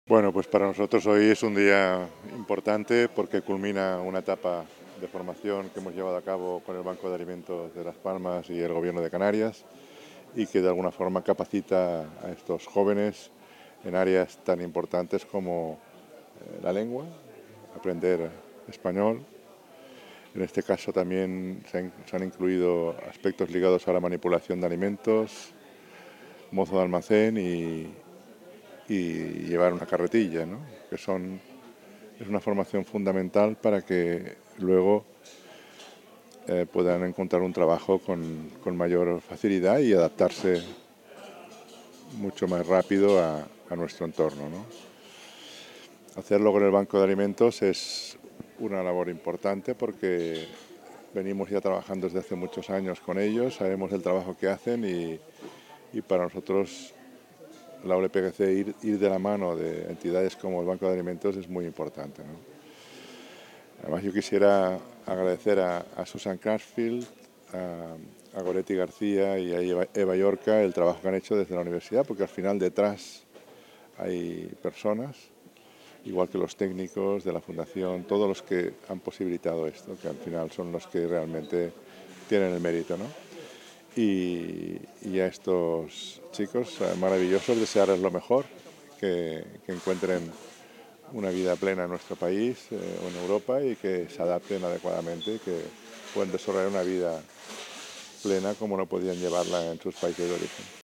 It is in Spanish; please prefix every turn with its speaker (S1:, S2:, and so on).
S1: Bueno, pues para nosotros hoy es un día importante porque culmina una etapa de formación que hemos llevado a cabo con el Banco de Alimentos de Las Palmas y el Gobierno de Canarias y que de alguna forma capacita a estos jóvenes en áreas tan importantes como la lengua, aprender español. En este caso también se han incluido aspectos ligados a la manipulación de alimentos, mozo de almacén y llevar una carretilla, ¿no? Es una formación fundamental para que luego puedan encontrar un trabajo con mayor facilidad y adaptarse mucho más rápido a nuestro entorno, ¿no? Hacerlo con el Banco de Alimentos es una labor importante porque venimos ya trabajando desde hace muchos años con ellos, sabemos el trabajo que hacen y para nosotros la OLPGC ir de la mano de entidades como el Banco de Alimentos es muy importante, ¿no? Además yo quisiera agradecer a Susan Cransfield, a Goretti García y a Eva Yorca el trabajo que han hecho desde la universidad, porque al final detrás hay personas, igual que los técnicos de la fundación, todos los que han posibilitado esto, que al final son los que realmente tienen el mérito, ¿no? Y a estos chicos maravillosos desearles lo mejor, que encuentren una vida plena en nuestro país o en Europa y que se adapten adecuadamente y que puedan desarrollar una vida plena como no podían llevarla en sus países de origen.